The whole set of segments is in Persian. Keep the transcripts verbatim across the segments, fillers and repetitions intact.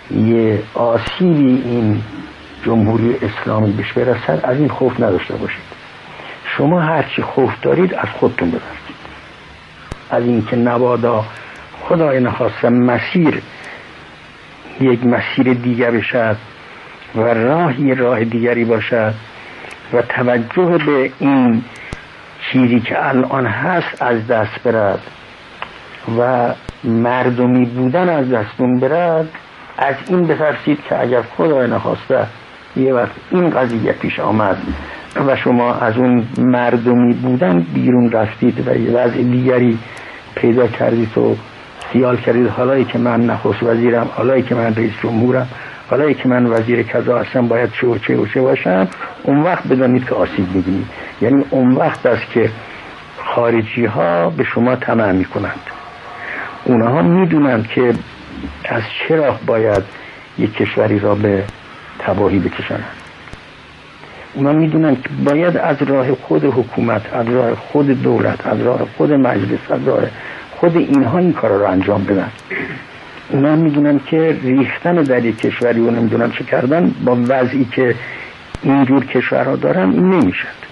یه آسیبی این جمهوری اسلامی بهش برسد از این خوف نداشته باشید. شما هرچی خوف دارید از خودتون ببرید، از این که نبادا خدای نخواسته مسیر یک مسیر دیگر بشد و راهی راه دیگری باشد و توجه به این چیزی که الان هست از دست برد و مردمی بودن از دستون برد. از این بترسید که اگر خدای نخواسته یه وقت این قضیه پیش آمد و شما از اون مردمی بودن بیرون رفتید و یه وضع دیگری پیدا کردید و خیال کردید حالایی که من نخست وزیرم، حالایی که من رئیس جمهورم، حالایی که من وزیر کذا هستم باید چه و چه و چه باشم، اون وقت بدانید که آسیب می‌بینید. یعنی اون وقت است که خارجی ها به شما طمع میکنند. اونها میدونند که از چه راه باید یک کشوری را به تباهی بکشند. اونا میدونن که باید از راه خود حکومت، از راه خود دولت، از راه خود مجلس، از راه خود اینها این کارا رو انجام بدن. اونا میدونن که ریختن در یک کشوری و نمیدونن چه کردن با وضعی که اینجور کشورها دارن این نمیشد.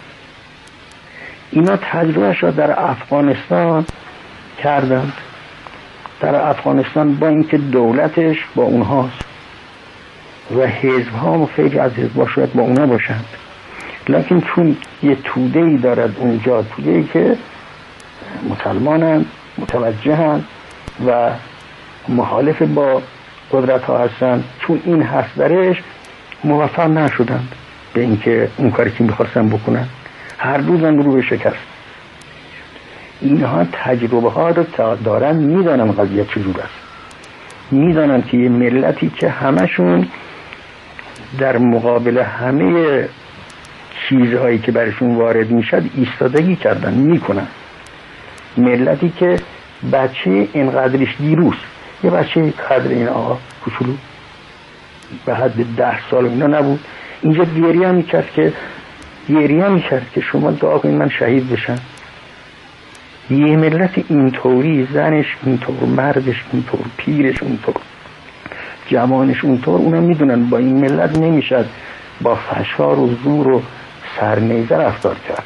اینا تجربهش را در افغانستان کردند. در افغانستان با اینکه دولتش با اونهاست و حزب ها و خیلی از حزب ها شاید با اونا باشند، لکن چون یه توده ای دارد اونجا، توده ای که مسلمانند، متوجهند و مخالف با قدرت ها هستند، چون این هست درش موفق نشدند به اینکه اون کاری که میخواستن بکنن، هر روزم رو به شکست. اینها تجربه ها رو دارن، میدانن قضیه چجور است، میدانن که یه ملتی که همشون در مقابل همه چیزهایی که برشون وارد میشد ایستادگی کردن، میکنن. ملتی که بچه اینقدرش دیروز، یه بچه قدر این آقا کوچولو به حد ده سال اینا نبود، اینجا گریه میکرد که گریه میکرد که شما دعا کنید من شهید بشم. یه ملت اینطوری، زنش اینطور، مردش اینطور، پیرش اونطور، جوانش اونطور، اونا میدونن با این ملت نمیشد با فشار و زور و سرنیزه رفتار کرد.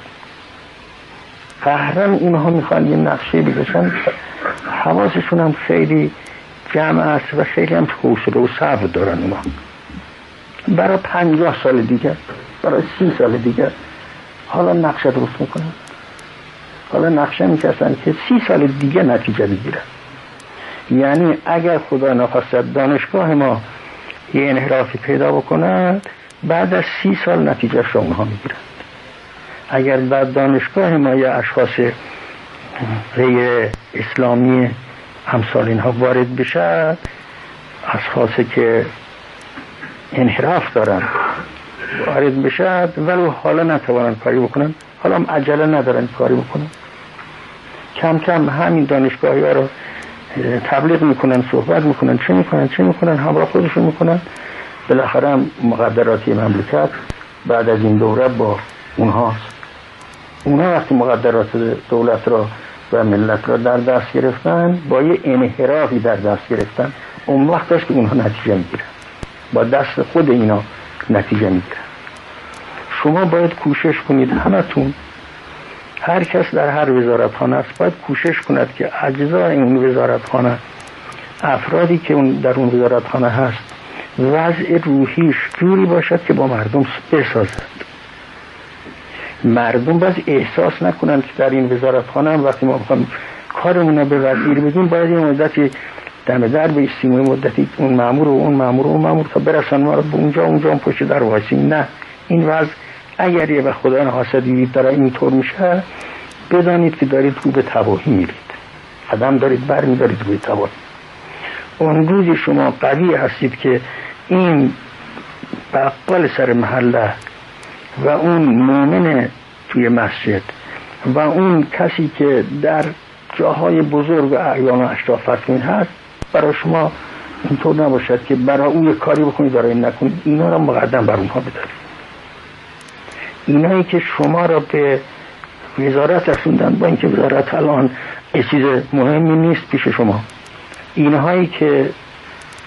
قهرن اونها میخوان یه نقشه بکشن، حواسشون هم خیلی جمع است و خیلی هم حوصله و صبر دارن. اونا برای پنجاه سال دیگه، برای سی سال دیگه حالا نقشه درست میکنن، حالا نقشه میکشن که سی سال دیگه نتیجه بگیرن. یعنی اگر خدا نخواست دانشگاه ما یه انحرافی پیدا بکند، بعد از سی سال نتیجه رو اونها میگیرن. اگر بعد دانشگاه ما یه اشخاص غیر اسلامی همسال اینها وارد بشد، اشخاصی که انحراف دارن وارد بشد ولی حالا نتوانن کاری بکنن، حالا هم عجله ندارن کاری بکنن، کم کم همین دانشگاهی ها رو تبلیغ میکنن، صحبت میکنن، چه میکنن چه میکنن همراه خودشون میکنن. بالاخره هم مقدراتی مملکت بعد از این دوره با اونهاست. اونها وقتی مقدرات دولت را و ملت را در دست گرفتن، با یه انحرافی در دست گرفتن، اون وقت است که اونها نتیجه میگیرن، با دست خود اینا نتیجه میگیرن. شما باید کوشش کنید، همتون، هر کس در هر وزارتخانه است باید کوشش کند که اجزای این وزارتخانه، افرادی که اون در اون وزارتخانه هست، وضع روحیش جوری باشد که با مردم بسازد. مردم باید احساس نکنند که در این وزارتخانه هم وقتی ما بخوایم کارمون رو به وزیر بدیم باید یه مدتی دم در بایستیم و مدتی اون مامور و اون مامور و اون مامور تا برسن ما رو به اونجا اونجا هم پشت در وایسیم. نه، این وضع اگر یه وقت خدا نخواسته دیدید داره اینطور میشه، بدانید که دارید رو به تباهی میرید، قدم دارید بر میدارید روی تباهی. اون روزی شما قوی هستید که این بقال سر محله و اون مومن توی مسجد و اون کسی که در جاهای بزرگ و اعیان و اشراف فرسین هست، برای شما اینطور نباشد که برای اون یک کاری بکنید برای این نکنید، اینا را مقدم بر اونها بدارید. اینایی که شما را به وزارت رسوندن، با اینکه وزارت الان یه چیز مهمی نیست پیش شما، اینهایی که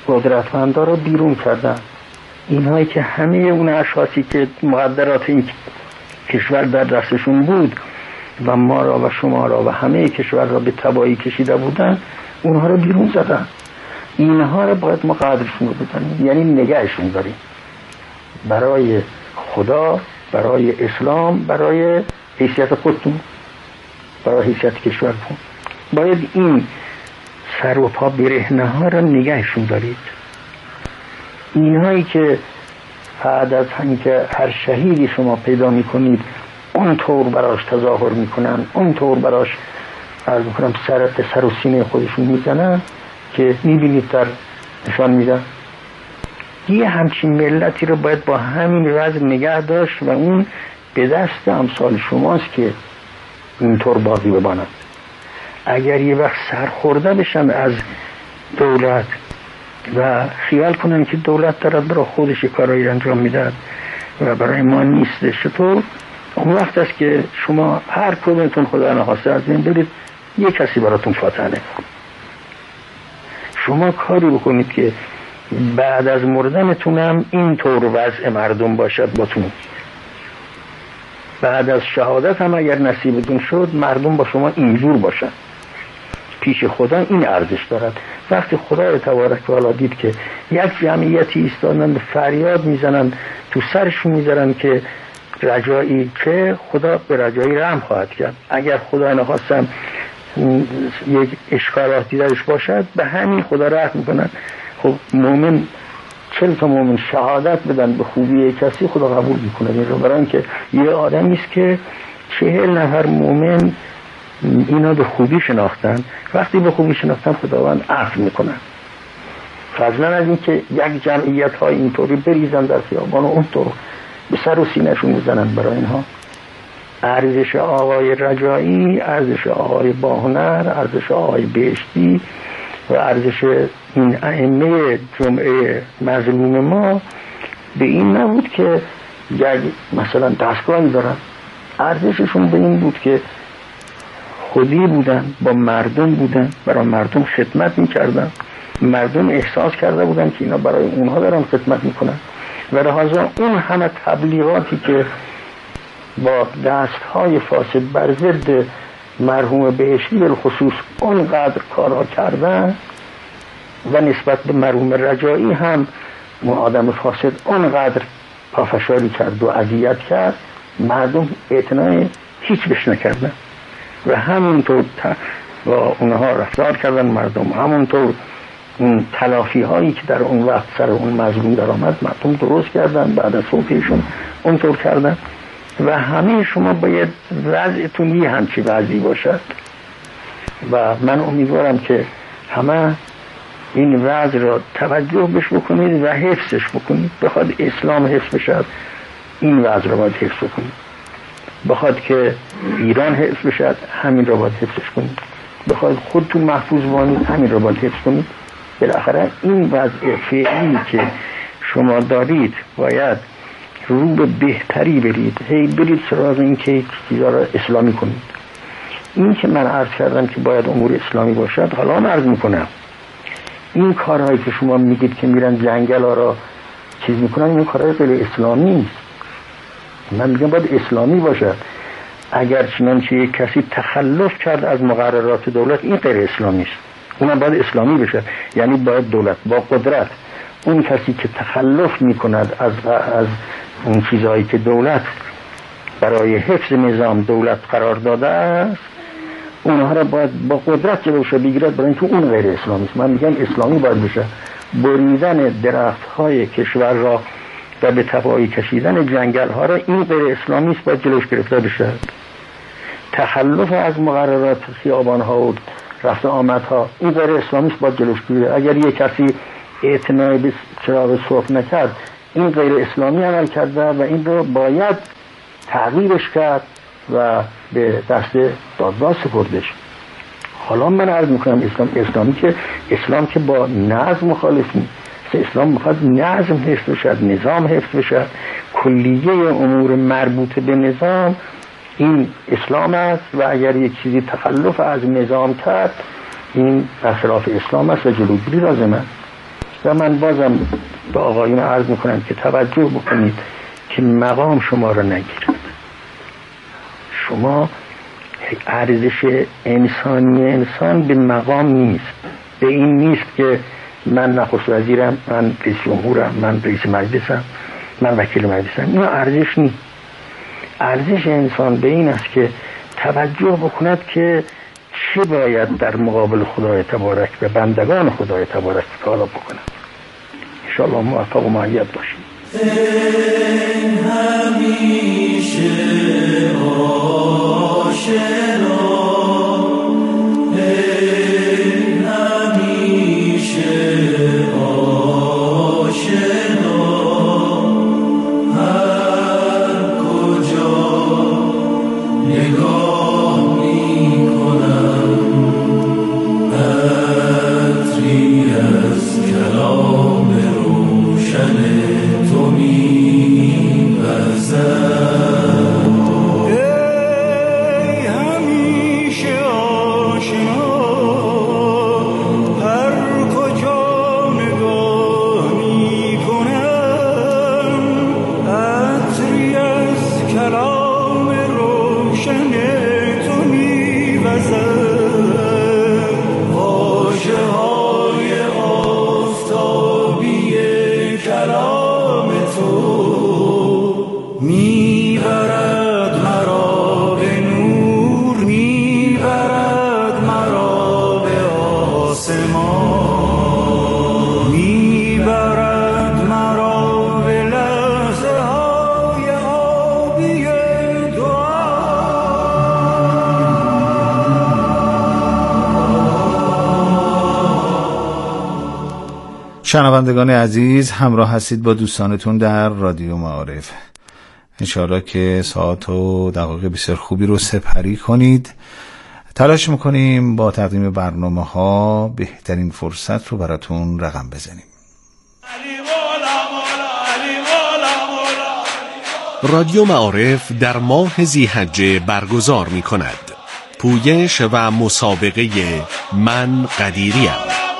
قدرتمندا رو بیرون کردن. اینهایی که همه اون اشخاصی که مقدرات این کشور در دستشون بود و ما را و شما را و همه کشور را به تباهی کشیده بودن، اونها رو بیرون زدن. اینها رو باید ما قدرشون رو بدانیم، یعنی نگهشون داریم برای خدا، برای اسلام، برای حیثیت خودتون، برای حیثیت کشورتون. باید این سر و پا برهنه ها را نگهشون دارید. اینهایی که بعد از همین که هر شهیدی شما پیدا میکنید اونطور براش تظاهر میکنن، اونطور براش عرض میکنم سر سر و سینه خودشون میزنن که میبینید در نشان میدن. یه همچین ملتی رو باید با همین وضع نگه داشت و اون به دست امثال شماست که اینطور بازی ببانند. اگر یه وقت سرخورده بشن از دولت و خیال کنن که دولت دارد برای خودش کارایی انجام میدهد و برای ما نیستش، تو اون وقت است که شما هر کدومتون خدا نخواسته از این برید یک کسی براتون فاتحه نکنه. شما کاری بکنید که بعد از مردنتون هم اینطور وضع مردم باشد باتون. بعد از شهادت هم اگر نصیبتون شد مردم با شما اینجور باشن. پیش خدا این ارزش دارد. وقتی خدا تبارک و تعالی دید که یک جمعیتی ایستادن فریاد میزنن، تو سرشون میذارن که رجایی، که خدا به رجایی رحم خواهد کرد. اگر خدا نخواستم یک اشکالاتی درش باشد به همین خدا رحم میکنن. خب مومن چل تا مومن شهادت بدن به خوبی کسی، خدا قبول میکنه این رو، برای اینکه یه آدمی است که چهل نفر مومن اینا به خوبی شناختن. وقتی به خوبی شناختن خداوند عفو میکنن. فضلا از این که یک جمعیت های اینطوری بریزن در خیابان و اونطور به سر و سینه‌شون میزنن. برای اینها ارزش آقای رجایی، ارزش آقای باهنر، ارزش آقای بهشتی و ارزش این ائمه جمعه مظلوم ما به این نبود که یک مثلا دستگاهی دارن. ارزششون به این بود که خودی بودن، با مردم بودن، برای مردم خدمت میکردن. مردم احساس کرده بودن که اینا برای اونها دارن خدمت میکنن و لحاظا اون همه تبلیغاتی که با دستهای فاسد بر ضد مرحوم بهشتی بالخصوص اونقدر کارها کردن و نسبت به مرحوم رجایی هم آدم فاسد اونقدر پافشاری کرد و اذیت کرد، مردم اعتنای هیچ بش نکردن و همونطور با اونها رفتار کردن. مردم همونطور اون تلافی هایی که در اون وقت سر اون مظلوم در آمد مردم درست کردن، بعد از صوفیشون اونطور کردن. و همه شما باید وضعتون یه همچی وضعی باشد و من امیدوارم که همه این وضع را توجه بش بکنید و حفظش بکنید. بخواد اسلام حفظ بشد این وضع را باید حفظ بکنید. بخواد که ایران حفظ بشد همین را باید حفظش کنید. بخواد خودتون محفوظ بمانید همین را باید حفظ کنید. بالاخره این وضع فعلی که شما دارید باید رو به بهتری برید، هی برید سراغ این که چیزا را اسلامی کنید. این که من عرض کردم که باید امور اسلامی باشد، حالا من عرض میکنم این کارهایی که شما میگید که میرن جنگل ها را چیز میکنن، این کارهای غیر اسلامی است. من میگم باید اسلامی باشد. اگر چنانچه یک کسی تخلف کرد از مقررات دولت این غیر اسلامی است، اونم باید اسلامی بشه. یعنی باید دولت با قدرت اون کسی که تخلف میکند از از اون چیزهایی که دولت برای حفظ نظام دولت قرار داده است، اونها را باید با قدرت جلوش بگیرد، برای اینکه اون غیر اسلامی است. من میگم اسلامی باید بشه. بریدن درخت های کشور را و به تباهی کشیدن جنگل ها را این غیر اسلامی است، باید جلوش گرفته بشه. تخلف از مقررات خیابان ها و رفت آمد ها این غیر اسلامی است، باید جلوش بگیره. اگر یک کسی اعتنای به چراغ سرخ نکرد این غیر اسلامی عمل کرده و این رو باید تغییرش کرد و به دست دادگاه سپردش. حالا من عرض میکنم اسلام اسلامی که اسلام که با نظم مخالف نیست. اسلام میخواد نظم حفظ بشد، نظام حفظ بشد. کلیه امور مربوط به نظام این اسلام است و اگر یک چیزی تخلف از نظام کرد این خلاف اسلام است و جلوگیری لازم است. و من بازم به آقایون عرض میکنم که توجه بکنید که مقام شما رو نگیرد. شما ارزش انسانی انسان به مقام نیست، به این نیست که من نخست وزیرم، من رئیس جمهورم، من رئیس مجلسم، من وکیل مجلسم. این ارزش نیست. ارزش انسان به این است که توجه بکند که چه باید در مقابل خدای تبارک و بندگان خدای تبارک تعالی بکند. انشاءالله موفق و مؤید باشیم. این همیشه آشنا، این همیشه آشنا، هر کجا نگاه میکنم عطری از کلام روشن تو می‌وزد. ای همیشه آشنا، هر کجا نگاه می‌کنم عطری از کلام روشن تو می‌وزد. واژه‌های آفتابی کلام تو میبرد مرا به نور، میبرد مرا به آسمان، میبرد مرا به لحظه های آبی دعا. شنوندگان عزیز، همراه هستید با دوستانتون در رادیو معارف. انشاءالله که ساعت و دقایق بسیار خوبی رو سپری کنید. تلاش میکنیم با تقدیم برنامه ها بهترین فرصت رو براتون رقم بزنیم. رادیو معارف در ماه ذی‌حجه برگزار می کند پویش و مسابقه من قدیریم.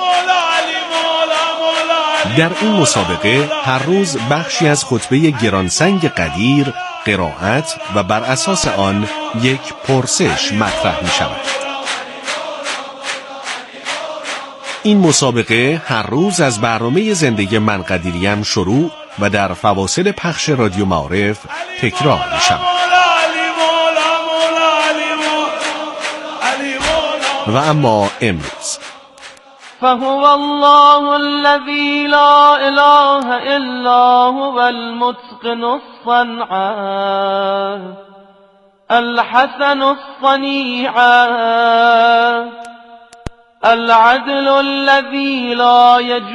در این مسابقه هر روز بخشی از خطبه گرانسنگ قدیر قرائت و بر اساس آن یک پرسش مطرح می شود. این مسابقه هر روز از برنامه زنده من قدیریم شروع و در فواصل پخش رادیو معارف تکرار می شود. و اما امروز فهو الله الذي لا اله الا هو المتقن الصنعا الحسن الصنيعا العدل الذي لا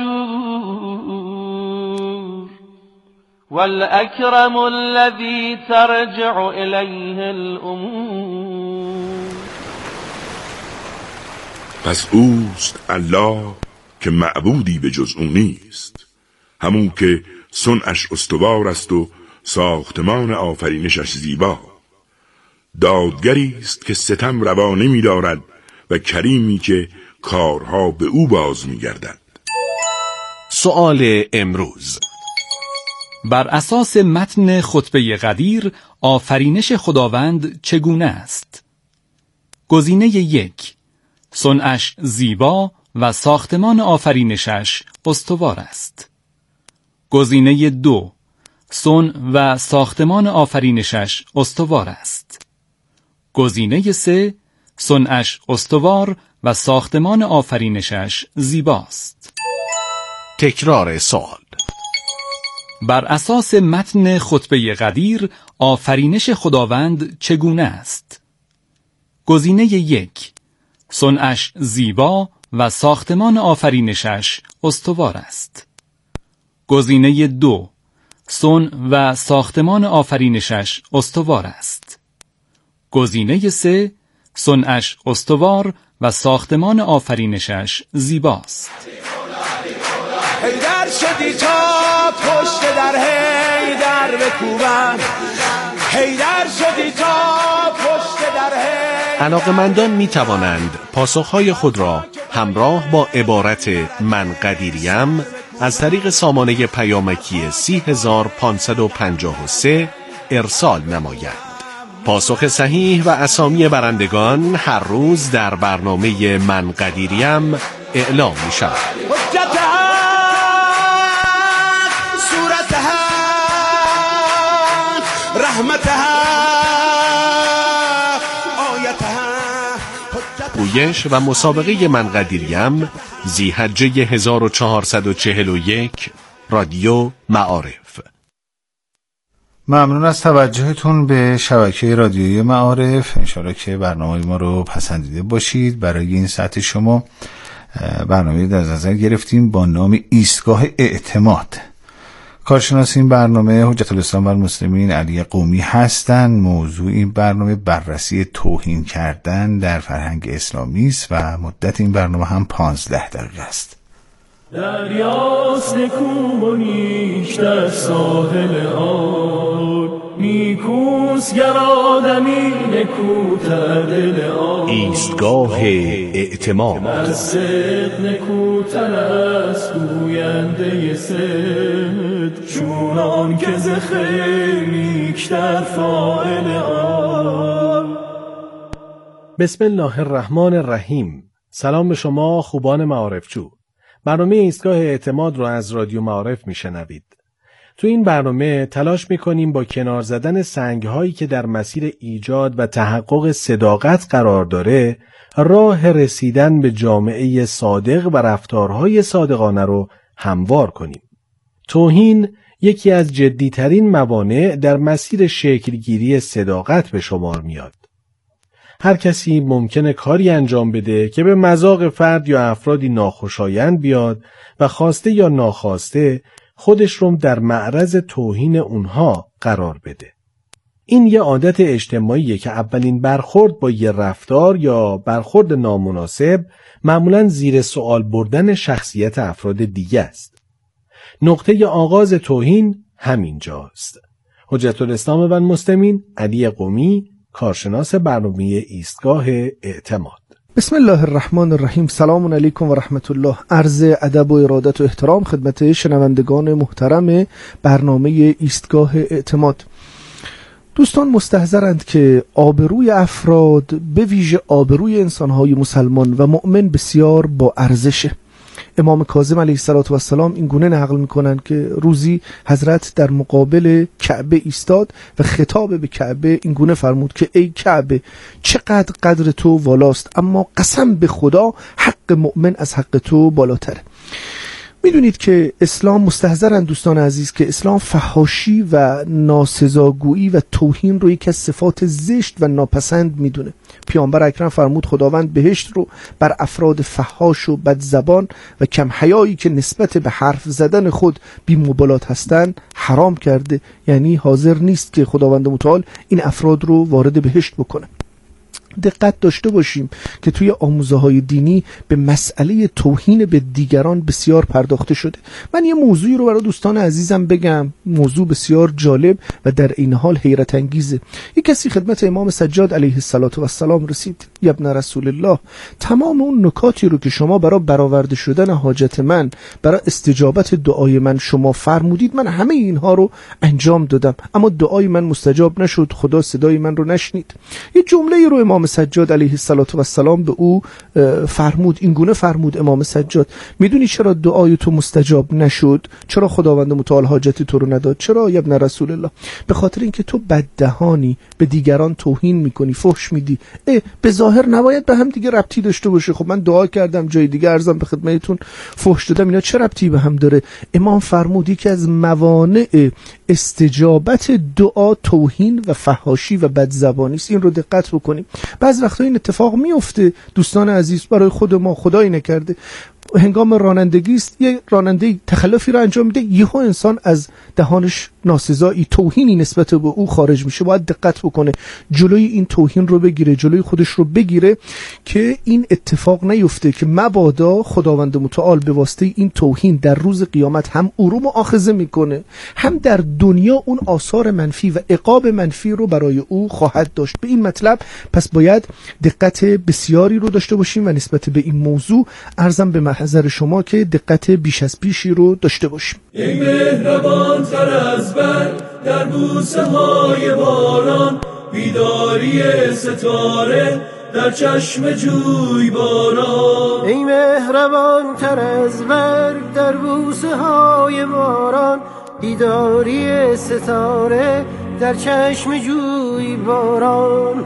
يجور والأكرم الذي ترجع إليه الأمور. پس اوست الله که معبودی به جز او نیست، همون که صنعش استوار است و ساختمان آفرینشش زیبا. دادگری است که ستم روا نمی دارد و کریمی که کارها به او باز می گردد. سؤال امروز: بر اساس متن خطبه قدیر آفرینش خداوند چگونه است؟ گزینه یک: صنعش زیبا و ساختمان آفرینشش استوار است. گزینه دو: صنع و ساختمان آفرینشش استوار است. گزینه سه: صنعش استوار و ساختمان آفرینشش زیباست. تکرار سوال: بر اساس متن خطبه قدیر آفرینش خداوند چگونه است؟ گزینه یک: صنعش زیبا و ساختمان آفرینشش استوار است. گزینه دو: صنع و ساختمان آفرینشش استوار است. گزینه سه: صنعش استوار و ساختمان آفرینشش زیباست. حیدر شدی تا پشت در حیدر بکوبن، حیدر شدی تا پشت در حیدر. علاقه‌مندان می توانند پاسخهای خود را همراه با عبارت من قدیریم از طریق سامانه پیامکی سی هزار و پانصد و پنجاه و سه ارسال نمایند. پاسخ صحیح و اسامی برندگان هر روز در برنامه من قدیریم اعلام می شود. گویش و مسابقه من قدیریم ذی‌حجه هزار و چهارصد و چهل و یک، رادیو معارف. ممنون از توجهتون به شبکه رادیویی معارف. انشاءالله که برنامه ما رو پسندیده باشید. برای این ساعت شما برنامه در نظر گرفتیم با نام ایستگاه اعتماد. کارشناس این برنامه حجت الاسلام والمسلمین علی قمی هستند. موضوع این برنامه بررسی توهین کردن در فرهنگ اسلامی است و مدت این برنامه هم پانزده دقیقه است. دریاست نکو و نیک در ساحل آن، نیکوست گر آدمی نکوتر دل آن. ایستگاه اعتماد. از صدق نکوتر است گوینده صدق، چونان که ز خیر نیکتر فاعل آن. بسم الله الرحمن الرحیم. سلام به شما خوبان معارفجو. برنامه ایستگاه اعتماد رو از رادیو معارف میشنوید. تو این برنامه تلاش میکنیم با کنار زدن سنگ‌هایی که در مسیر ایجاد و تحقق صداقت قرار داره، راه رسیدن به جامعه صادق و رفتارهای صادقانه رو هموار کنیم. توهین یکی از جدیترین موانع در مسیر شکلگیری صداقت به شمار میاد. هر کسی ممکنه کاری انجام بده که به مذاق فرد یا افرادی ناخوشایند بیاد و خواسته یا ناخواسته خودش رو در معرض توهین اونها قرار بده. این یه عادت اجتماعیه که اولین برخورد با یه رفتار یا برخورد نامناسب معمولاً زیر سوال بردن شخصیت افراد دیگه است. نقطه آغاز توهین همینجاست. حجت الاسلام والمسلمین علی قمی، کارشناس برنامه ایستگاه اعتماد. بسم الله الرحمن الرحیم. سلام علیکم و رحمت الله. عرض ادب و ارادت و احترام خدمت شنوندگان محترم برنامه ایستگاه اعتماد. دوستان مستحضرند که آبروی افراد، به ویژه آبروی انسانهای مسلمان و مؤمن، بسیار با ارزشه. امام کاظم علیه السلام این گونه نقل میکنن که روزی حضرت در مقابل کعبه ایستاد و خطاب به کعبه این گونه فرمود که ای کعبه، چقدر قدر تو والاست، اما قسم به خدا حق مؤمن از حق تو بالاتره. میدونید که اسلام، مستحضرن دوستان عزیز که اسلام فحاشی و ناسزاگویی و توهین رو یکی از صفات زشت و ناپسند میدونه. پیامبر اکرم فرمود خداوند بهشت رو بر افراد فحاش و بدزبان و کم حیایی که نسبت به حرف زدن خود بی مبالات هستن حرام کرده، یعنی حاضر نیست که خداوند متعال این افراد رو وارد بهشت بکنه. دقت داشته باشیم که توی آموزه های دینی به مسئله توهین به دیگران بسیار پرداخته شده. من یه موضوعی رو برای دوستان عزیزم بگم، موضوع بسیار جالب و در این حال حیرت انگیزه. یک کسی خدمت امام سجاد علیه السلام رسید: یا ابن رسول الله، تمام اون نکاتی رو که شما برای برآورده شدن حاجت من، برای استجابت دعای من شما فرمودید، من همه اینها رو انجام دادم، اما دعای من مستجاب نشد، خدا صدای من رو نشنید. یه جمله رو امام سجاد علیه السلام به او فرمود، این گونه فرمود: امام سجاد، میدونی چرا دعای تو مستجاب نشد؟ چرا خداوند متعال حاجت تو رو نداد؟ چرا یا ابن رسول الله؟ به خاطر اینکه تو بددهانی، به دیگران توهین میکنی، فحش میدی. به ظاهر نباید به هم دیگه ربطی داشته باشه. خب من دعا کردم جای دیگه عرضم به خدمتتون فحش دادم، اینا چه ربطی به هم داره؟ امام فرمود که از موانع استجابت دعا توهین و فحاشی و بدزبانی است. این رو دقت بکنیم. بعض وقتا این اتفاق میفته دوستان عزیز، برای خود ما، خدایی نکرده، هنگام رانندگی است، یه راننده تخلفی رو انجام میده، یهو انسان از دهانش ناسزایی، توهینی نسبت به او خارج میشه، باید دقت بکنه جلوی این توهین رو بگیره، جلوی خودش رو بگیره که این اتفاق نیفته که مبادا خداوند متعال به واسطه این توهین در روز قیامت هم او رو مؤاخذه میکنه، هم در دنیا اون آثار منفی و عقاب منفی رو برای او خواهد داشت. به این مطلب پس باید دقت بسیاری رو داشته باشیم و نسبت به این موضوع عرضم به محضر شما که دقت بیش از پیشی رو داشته باشیم. ای مهربان تر از برگ در بوسه های باران، بیداری ستاره در چشم جوی باران. ای مهربان تر از برگ در بوسه های باران، بیداری ستاره در چشم جوی باران.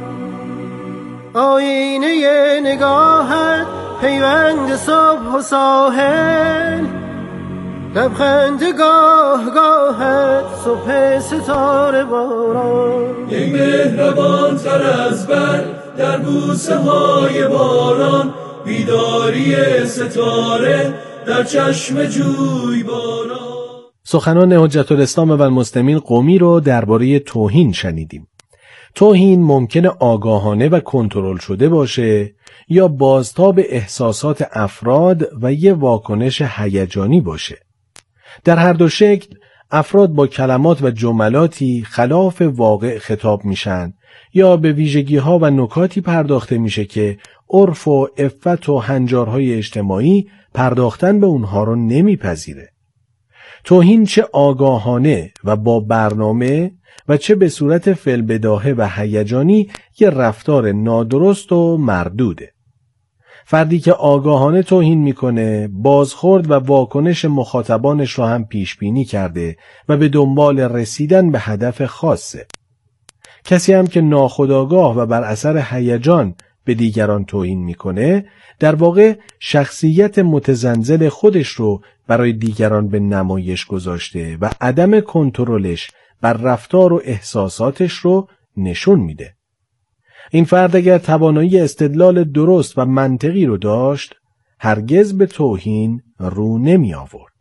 آینه نگاهت پیوند صبح و ساحل، لبخند گاه گاهت صبح ستاره باران. ای مهربان تر از برگ در بوسه های باران، بیداری ستاره در چشم جوی باران. سخنان حجت الاسلام و المسلمین قمی رو درباره توهین شنیدیم. توهین ممکنه آگاهانه و کنترل شده باشه یا بازتاب احساسات افراد و یه واکنش هیجانی باشه. در هر دو شکل افراد با کلمات و جملاتی خلاف واقع خطاب میشن یا به ویژگی‌ها و نکاتی پرداخته میشه که عرف و عفت و هنجارهای اجتماعی پرداختن به اونها رو نمیپذیره. توهین چه آگاهانه و با برنامه و چه به صورت فی‌البداهه و هیجانی یه رفتار نادرست و مردوده. فردی که آگاهانه توهین میکنه بازخورد و واکنش مخاطبانش رو هم پیش بینی کرده و به دنبال رسیدن به هدف خاصه. کسی هم که ناخودآگاه و بر اثر هیجان به دیگران توهین میکنه در واقع شخصیت متزلزل خودش رو برای دیگران به نمایش گذاشته و عدم کنترلش بر رفتار و احساساتش رو نشون میده. این فرد اگر توانایی استدلال درست و منطقی رو داشت هرگز به توهین رو نمی آورد.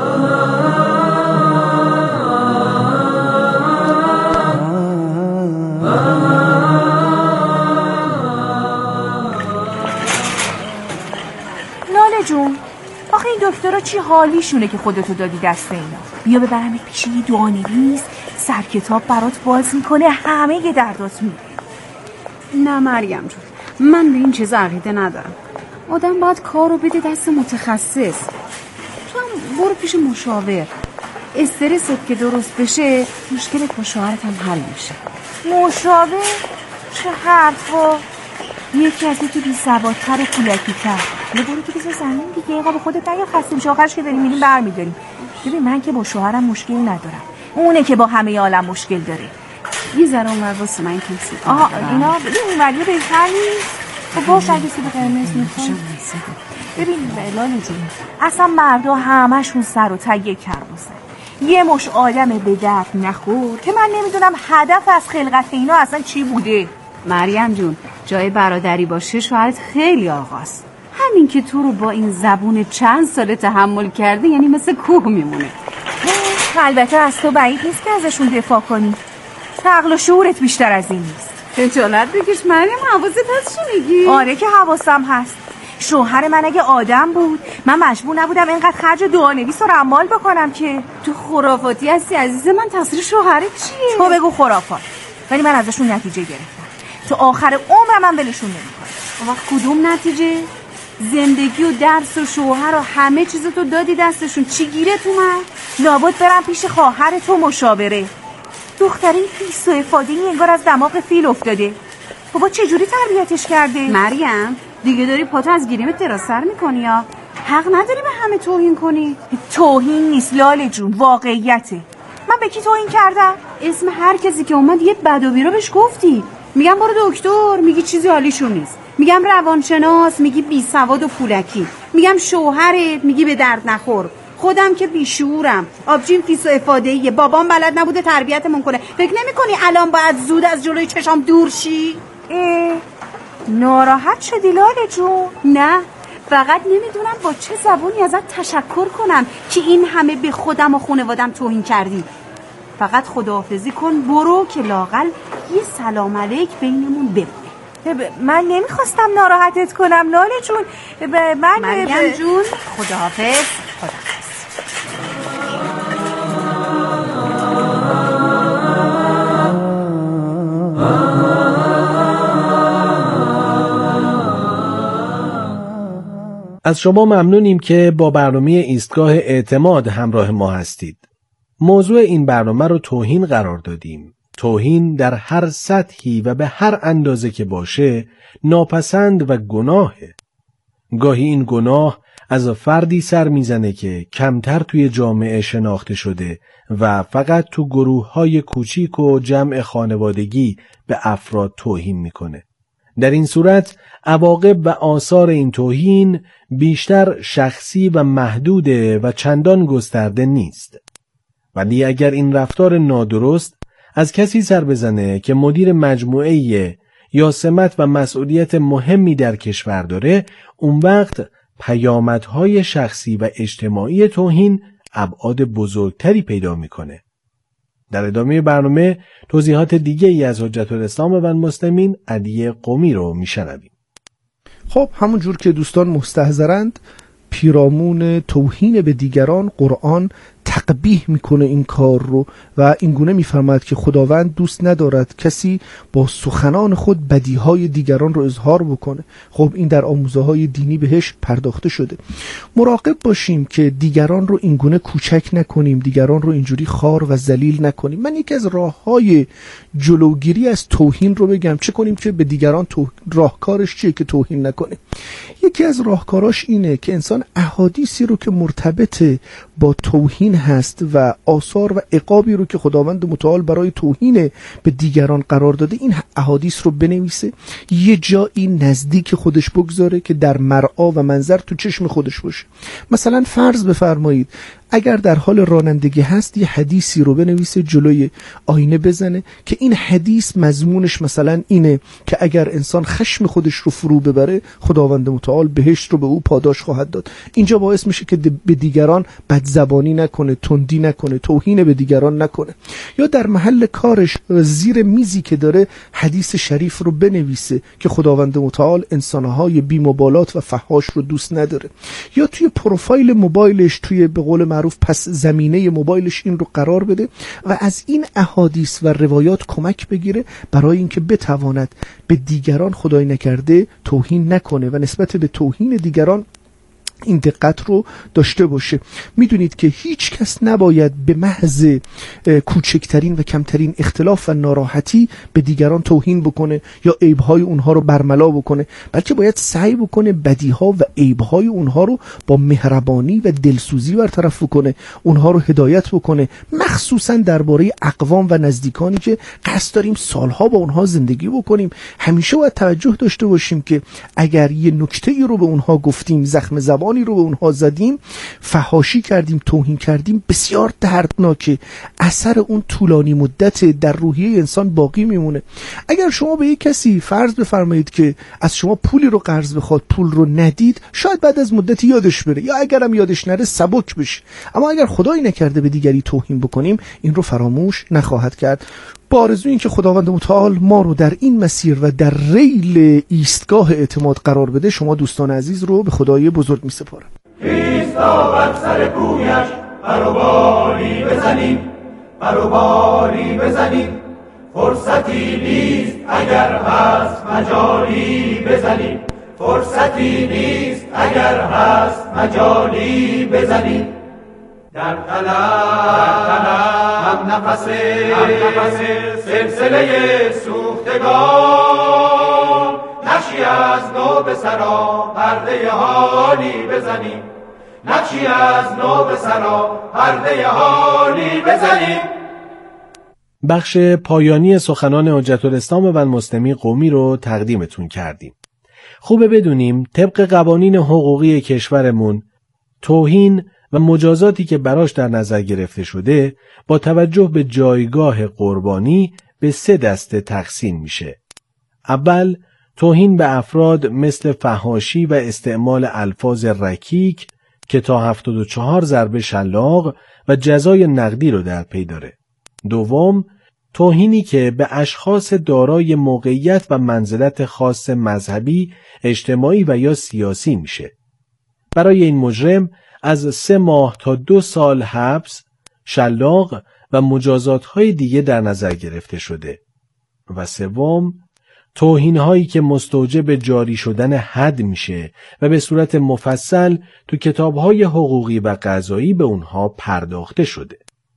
لاله جون، آخه این دکترها چی حالیشونه که خودتو دادی دست اینا؟ بیا ببرم پیش یه دعانویس، سر کتاب برات باز میکنه، همه یه دردات میره. نه مریم جون، من به این چیز عقیده ندارم. آدم باید کارو بده دست متخصص. تو هم برو پیش مشاور. استرست که درست بشه مشکلت با شوهرت هم حل میشه. مشاور؟ چه حرفا؟ یکی از تو بی سوادتر و پولکی تر. نه برو تو بذار زمین دیگه، اینقا به خودت نگه خسته میشه، آخرش که داریم میریم برمیداریم. ببین من که با شوهرم مشکل ندارم، اونه که با همه عالم مشکل داره. یه ذره اونور واسه من کسی. آها اینا ببین اونوری بهتر نیست؟ خب باش اگه سیب قرمز میخوام. ببین لاله جون، اصلا مردا همشون سر و ته یک کرباسن. یه مش آدم به درد نخور که من نمیدونم هدف از خلقت اینا اصلا چی بوده. مریم جون، جای برادری باشه شوهرت خیلی آقاست. همین که تو رو با این زبون چند ساله تحمل کرده یعنی مثل کوه میمونه. البته از تو بعید نیست که ازشون دفاع کنی. عقل و شعورت بیشتر از این نیست. خجالت بکش مریم، حواست هست چی میگی؟ آره که حواسم هست. شوهر من اگه آدم بود من مجبور نبودم اینقدر خرج دعانویس و رمال بکنم که. تو خرافاتی هستی عزیز من، تقصیر شوهرت چیه؟ تو بگو خرافات، ولی من ازشون نتیجه گرفتم. تو آخر عمرم من ولشون نمیکنم. وقت کدوم نتیجه؟ زندگی و درس و شوهر و همه چیز تو دادی دستشون، چی گیرت اومد؟ لابد برم پیش خواهر تو مشاوره. دختره فیس و افاده‌ای انگار از دماغ فیل افتاده. بابا چجوری تربیتش کرده؟ مریم دیگه داری پاتو از گیریمت درازسر میکنی یا؟ حق نداری به همه توهین کنی. توهین نیست لاله جون، واقعیته. من به کی توهین کردم؟ اسم هر کسی که اومد یه بد و بیرا بهش گفتی. میگم برو دکتر، میگی چیزی حالیشون نیست. میگم روانشناس، میگی بی سواد و پولکی. میگم شوهرت، میگی به درد نخور. خودم که بیشعورم، آبجیم فیس و افاده‌ایه، بابام بلد نبوده تربیتمون کنه. فکر نمی‌کنی الان باید زود از جلوی چشام دور شی؟ اه ناراحت شدی لاله جون؟ نه، فقط نمیدونم با چه زبونی ازت تشکر کنم که این همه به خودم و خانوادم توهین کردی. فقط خداحافظی کن برو که لاقل یه سلام علیک بینمون بمونه. من نمیخواستم ناراحتت کنم لاله جون. من مریم جون خداحافظ. خداحافظ. از شما ممنونیم که با برنامه ایستگاه اعتماد همراه ما هستید. موضوع این برنامه رو توهین قرار دادیم. توهین در هر سطحی و به هر اندازه که باشه ناپسند و گناهه. گاهی این گناه از فردی سر میزنه که کمتر توی جامعه شناخته شده و فقط تو گروه‌های کوچیک و جمع خانوادگی به افراد توهین میکنه. در این صورت عواقب و آثار این توهین بیشتر شخصی و محدوده و چندان گسترده نیست. ولی اگر این رفتار نادرست از کسی سر بزنه که مدیر مجموعه یا سمت و مسئولیت مهمی در کشور داره، اون وقت پیامدهای شخصی و اجتماعی توهین ابعاد بزرگتری پیدا میکنه. در ادامه برنامه توضیحات دیگه ای از حجت الاسلام و المسلمین علی قمی رو میشنویم. خب همون جور که دوستان مستحضرند، پیرامون توهین به دیگران قرآن تقبیح میکنه این کار رو و این گونه میفرماید که خداوند دوست ندارد کسی با سخنان خود بدیهای دیگران رو اظهار بکنه. خب این در آموزه های دینی بهش پرداخته شده. مراقب باشیم که دیگران رو این گونه کوچک نکنیم، دیگران رو اینجوری خار و ذلیل نکنیم. من یکی از راههای جلوگیری از توهین رو بگم. چه کنیم که به دیگران تو... راهکارش چیه که توهین نکنه؟ یکی از راهکاراش اینه که انسان احادیثی رو که مرتبط با توهین هست و آثار و عقابی رو که خداوند متعال برای توهین به دیگران قرار داده، این احادیث رو بنویسه، یه جایی نزدیک خودش بگذاره که در مرعا و منظر تو چشم خودش باشه. مثلا فرض بفرمایید اگر در حال رانندگی هست یه حدیثی رو بنویسه جلوی آینه بزنه که این حدیث مضمونش مثلا اینه که اگر انسان خشم خودش رو فرو ببره خداوند متعال بهشت رو به او پاداش خواهد داد. اینجا باعث میشه که به دیگران بدزبانی نکنه، تندی نکنه، توهین به دیگران نکنه. یا در محل کارش زیر میزی که داره حدیث شریف رو بنویسه که خداوند متعال انسانهای بی‌مبالات و فحاش رو دوست نداره. یا توی پروفایل موبایلش، توی به قول معروف پس زمینه موبایلش این رو قرار بده و از این احادیث و روایات کمک بگیره برای اینکه بتواند به دیگران خدای نکرده توهین نکنه و نسبت به توهین دیگران این دقت رو داشته باشه. میدونید که هیچ کس نباید به محض کوچکترین و کمترین اختلاف و ناراحتی به دیگران توهین بکنه یا عیبهای اونها رو برملا بکنه، بلکه باید سعی بکنه بدیها و عیبهای اونها رو با مهربانی و دلسوزی برطرف بکنه، اونها رو هدایت بکنه، مخصوصا درباره اقوام و نزدیکانی که قصد داریم سالها با اونها زندگی بکنیم. همیشه باید توجه داشته باشیم که اگر یه نکته‌ای رو به اونها گفتیم، زخم زبان رو به اونها زدیم، فحاشی کردیم، توهین کردیم، بسیار دردناکه. اثر اون طولانی مدت در روحیه انسان باقی میمونه. اگر شما به یک کسی فرض بفرمایید که از شما پولی رو قرض بخواد، پول رو ندید، شاید بعد از مدتی یادش بره یا اگرم یادش نره سبک بشه. اما اگر خدایی نکرده به دیگری توهین بکنیم، این رو فراموش نخواهد کرد. با آرزوی این که خداوند متعال ما رو در این مسیر و در ریل ایستگاه اعتماد قرار بده، شما دوستان عزیز رو به خدای بزرگ می سپارم. ایستا بر سر کویش بروباری بزنیم، بروباری بزنیم، فرصتی نیست اگر هست مجالی بزنیم، فرصتی نیست اگر هست مجالی بزنیم. در طلب هم نفس سلسله سوختگان، نقشی از نو به سرا پرده حالی بزنیم، نقشی از نو به سرا پرده حالی بزنیم. بخش پایانی سخنان حجت الاسلام و المسلمین قمی رو تقدیمتون کردیم. خوبه بدونیم طبق قوانین حقوقی کشورمون توهین و مجازاتی که براش در نظر گرفته شده با توجه به جایگاه قربانی به سه دسته تقسیم میشه. اول، توهین به افراد مثل فحاشی و استعمال الفاظ رکیک که تا هفتاد و چهار ضربه شلاق و جزای نقدی رو در پی داره. دوم، توهینی که به اشخاص دارای موقعیت و منزلت خاص مذهبی، اجتماعی و یا سیاسی میشه. برای این مجرم از سه ماه تا دو سال حبس، شلاق و مجازات‌های دیگه در نظر گرفته شده. و سوم، توهین‌هایی که مستوجب جاری شدن حد میشه و به صورت مفصل تو کتاب‌های حقوقی و قضایی به اونها پرداخته شده.